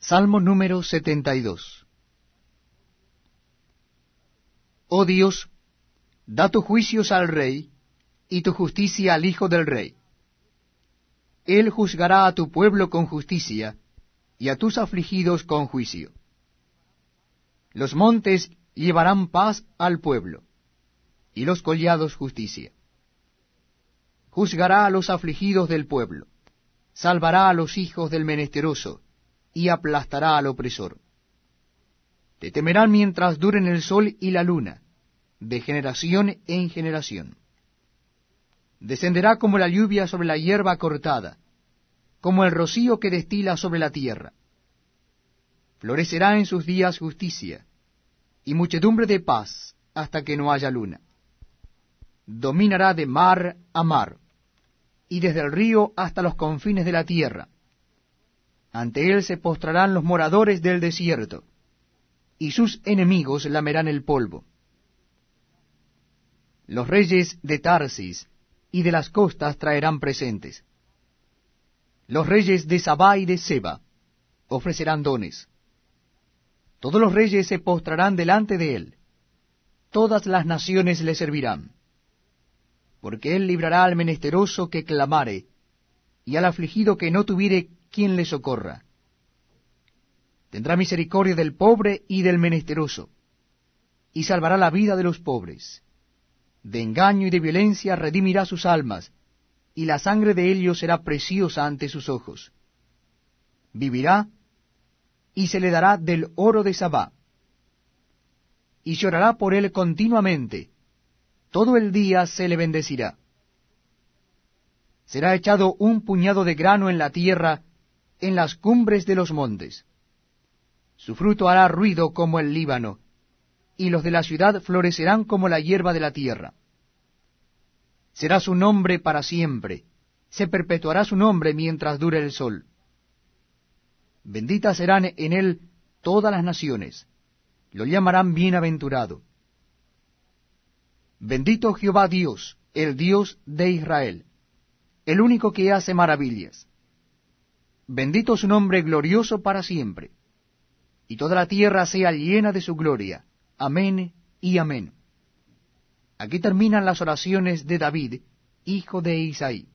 Salmo número 72. Oh Dios, da tus juicios al rey, y tu justicia al hijo del rey. Él juzgará a tu pueblo con justicia, y a tus afligidos con juicio. Los montes llevarán paz al pueblo, y los collados justicia. Juzgará a los afligidos del pueblo, salvará a los hijos del menesteroso, y aplastará al opresor. Te temerán mientras duren el sol y la luna, de generación en generación. Descenderá como la lluvia sobre la hierba cortada, como el rocío que destila sobre la tierra. Florecerá en sus días justicia, y muchedumbre de paz hasta que no haya luna. Dominará de mar a mar, y desde el río hasta los confines de la tierra. Ante él se postrarán los moradores del desierto, y sus enemigos lamerán el polvo. Los reyes de Tarsis y de las costas traerán presentes. Los reyes de Sabá y de Seba ofrecerán dones. Todos los reyes se postrarán delante de él. Todas las naciones le servirán. Porque él librará al menesteroso que clamare, y al afligido que no tuviere quien le socorra. Tendrá misericordia del pobre y del menesteroso, y salvará la vida de los pobres. De engaño y de violencia redimirá sus almas, y la sangre de ellos será preciosa ante sus ojos. Vivirá, y se le dará del oro de Sabá, y llorará por él continuamente, todo el día se le bendecirá. Será echado un puñado de grano en la tierra, en las cumbres de los montes. Su fruto hará ruido como el Líbano, y los de la ciudad florecerán como la hierba de la tierra. Será su nombre para siempre, se perpetuará su nombre mientras dure el sol. Benditas serán en él todas las naciones, lo llamarán bienaventurado. Bendito Jehová Dios, el Dios de Israel, el único que hace maravillas. Bendito su nombre glorioso para siempre, y toda la tierra sea llena de su gloria. Amén y amén. Aquí terminan las oraciones de David, hijo de Isaí.